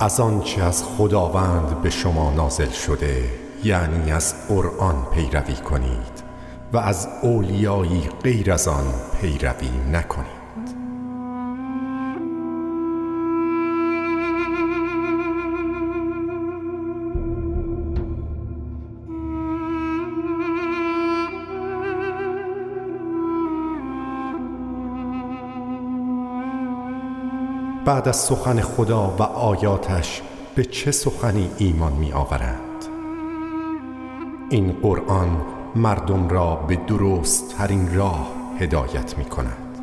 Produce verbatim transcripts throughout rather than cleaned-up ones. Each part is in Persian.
از آنچه از خداوند به شما نازل شده، یعنی از قرآن پیروی کنید و از اولیایی غیر از آن پیروی نکنید. بعد از سخن خدا و آیاتش به چه سخنی ایمان می آورند؟ این قرآن مردم را به درست ترین راه هدایت می کند.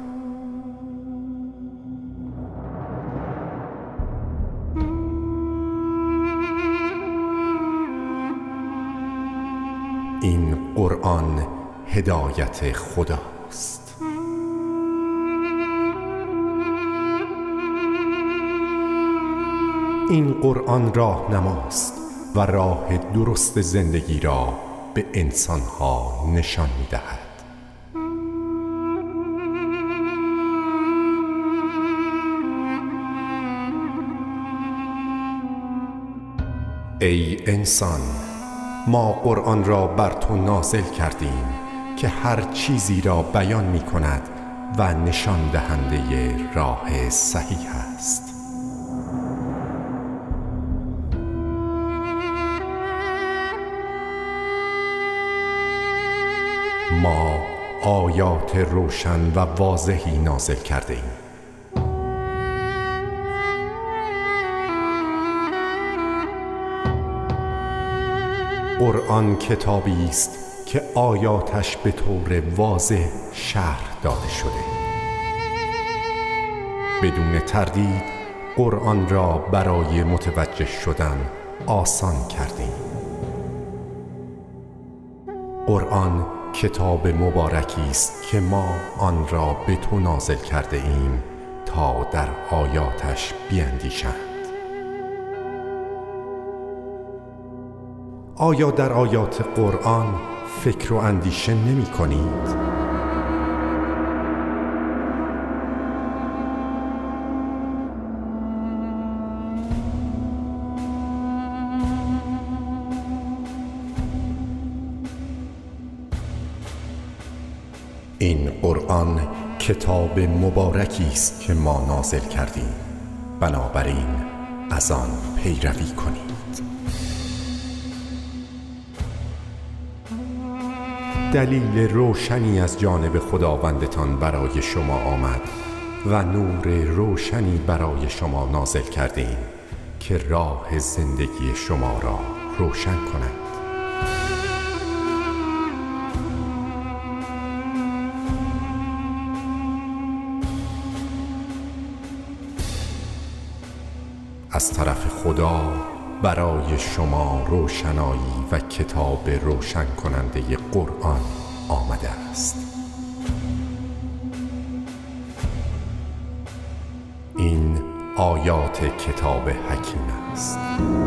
این قرآن هدایت خداست. این قرآن راهنماست و راه درست زندگی را به انسانها نشان می دهد. ای انسان، ما قرآن را بر تو نازل کردیم که هر چیزی را بیان می کند و نشان دهنده راه صحیح است. ما آیات روشن و واضحی نازل کرده ایم. قرآن کتابی است که آیاتش به طور واضح شرح داده شده. بدون تردید قرآن را برای متوجه شدن آسان کردیم. قرآن کتاب مبارکی است که ما آن را به تو نازل کرده ایم تا در آیاتش بیندیشند. آیا در آیات قرآن فکر و اندیشه نمی کنید؟ این قرآن کتاب مبارکی است که ما نازل کردیم، بنابراین از آن پیروی کنید. دلیل روشنی از جانب خداوندتان برای شما آمد و نور روشنی برای شما نازل کردیم که راه زندگی شما را روشن کند. از طرف خدا برای شما روشنایی و کتاب روشن کننده قرآن آمده است. این آیات کتاب حکیم است.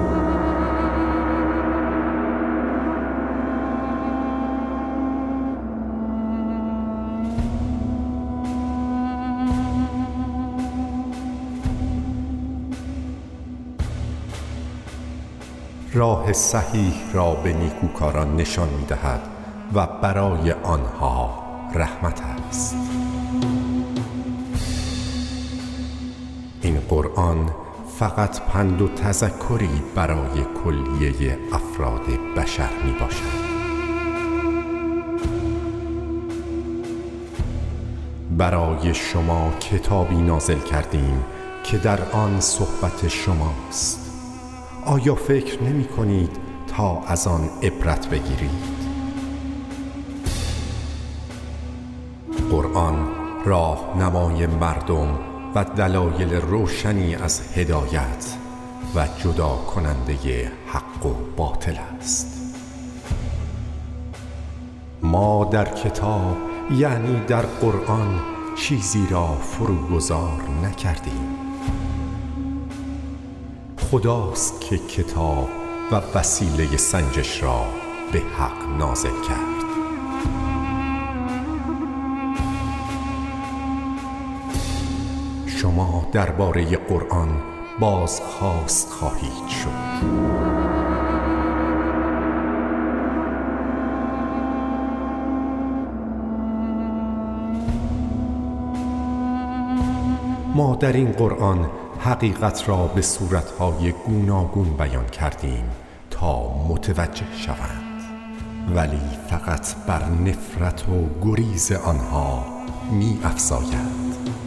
راه صحیح را به نیکوکاران نشان می دهد و برای آنها رحمت است. این قرآن فقط پند و تذکری برای کلیه افراد بشر می باشد. برای شما کتابی نازل کردیم که در آن صحبت شماست. آیا فکر نمی کنید تا از آن عبرت بگیرید؟ قرآن راهنمای مردم و دلایل روشنی از هدایت و جدا کننده حق و باطل است. ما در کتاب، یعنی در قرآن، چیزی را فروگذار نکردیم. خداست که کتاب و وسیله سنجش را به حق نازل کرد. شما درباره قرآن بازخواست خواهید شد. ما در این قرآن حقیقت را به صورتهای گوناگون بیان کردیم تا متوجه شوند، ولی فقط بر نفرت و گریز آنها می افزاید.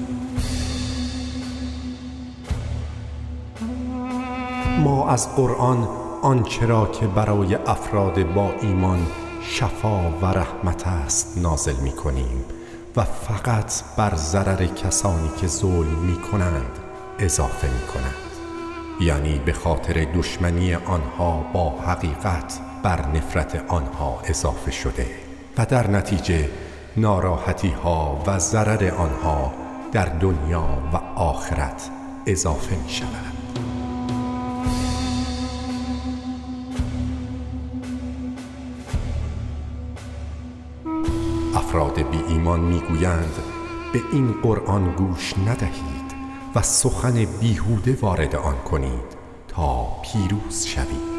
ما از قرآن آنچه را که برای افراد با ایمان شفا و رحمت است نازل می کنیم و فقط بر ضرر کسانی که ظلم می کنند اضافه می کند. یعنی به خاطر دشمنی آنها با حقیقت بر نفرت آنها اضافه شده و در نتیجه ناراحتی ها و ضرر آنها در دنیا و آخرت اضافه می شود. افراد بی ایمان می گویند به این قرآن گوش ندهید و سخن بیهوده وارد آن کنید تا پیروز شوید.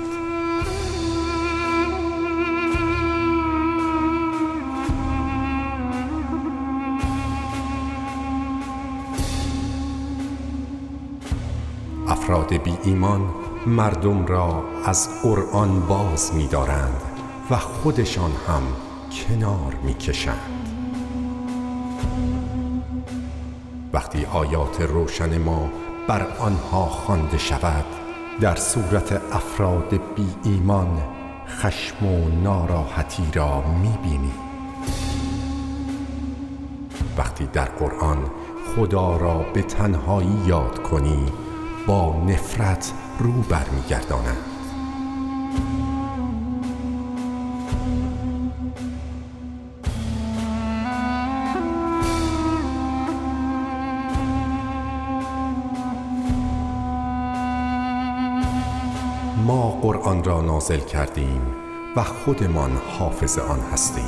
افراد بی ایمان مردم را از قرآن باز می دارند و خودشان هم کنار می کشند. وقتی آیات روشن ما بر آنها خوانده شود، در صورت افراد بی ایمان خشم و ناراحتی را می بینی. وقتی در قرآن خدا را به تنهایی یاد کنی، با نفرت رو برمی گردانند. ما قرآن را نازل کردیم و خودمان حافظ آن هستیم.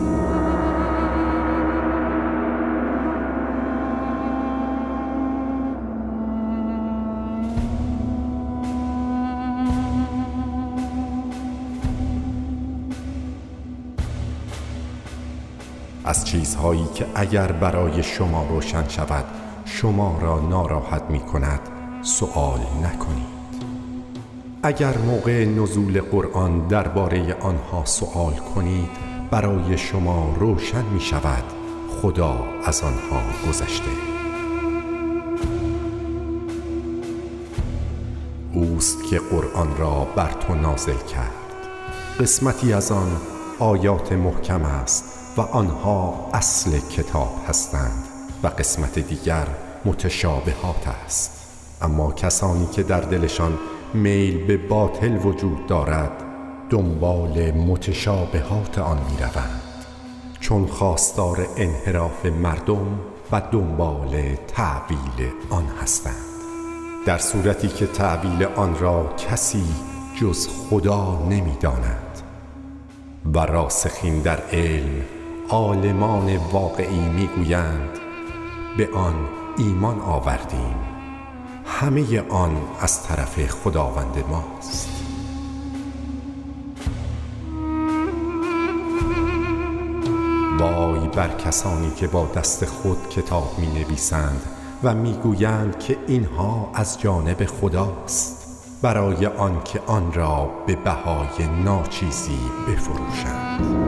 از چیزهایی که اگر برای شما روشن شود شما را ناراحت می کند سؤال نکنید. اگر موقع نزول قرآن درباره آنها سؤال کنید برای شما روشن می شود خدا از آنها گذشته. اوست که قرآن را بر تو نازل کرد. قسمتی از آن آیات محکم است و آنها اصل کتاب هستند و قسمت دیگر متشابهات است. اما کسانی که در دلشان میل به باطل وجود دارد دنبال متشابهات آن می روند، چون خواستار انحراف مردم و دنبال تأویل آن هستند، در صورتی که تأویل آن را کسی جز خدا نمی داند. و راسخین در علم عالمان واقعی می گویند به آن ایمان آوردیم، همه آن از طرف خداوند ماست. وای بر کسانی که با دست خود کتاب می نویسند و می گویند که اینها از جانب خداست، برای آن که آن را به بهای ناچیزی بفروشند.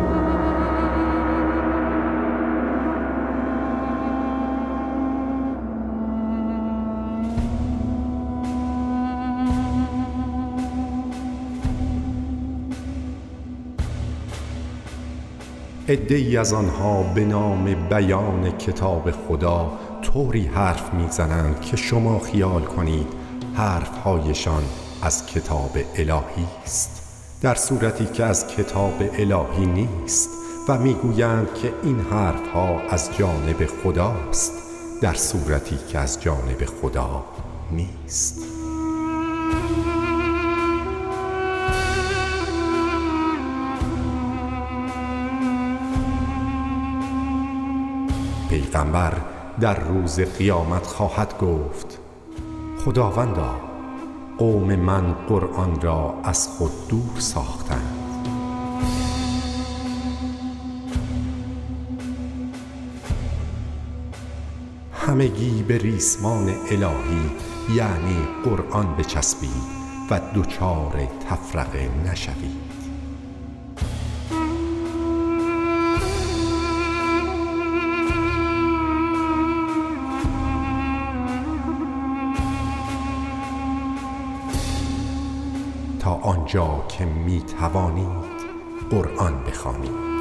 عده‌ای از آنها به نام بیان کتاب خدا طوری حرف میزنند که شما خیال کنید حرفهایشان از کتاب الهی است، در صورتی که از کتاب الهی نیست، و میگویند که این حرفها از جانب خداست، در صورتی که از جانب خدا نیست. پیغمبر در روز قیامت خواهد گفت خداوندا قوم من قرآن را از خود دور ساختند. همگی به ریسمان الهی یعنی قرآن بچسبید و دچار تفرقه نشوید. تا آنجا که می توانید قرآن بخوانید.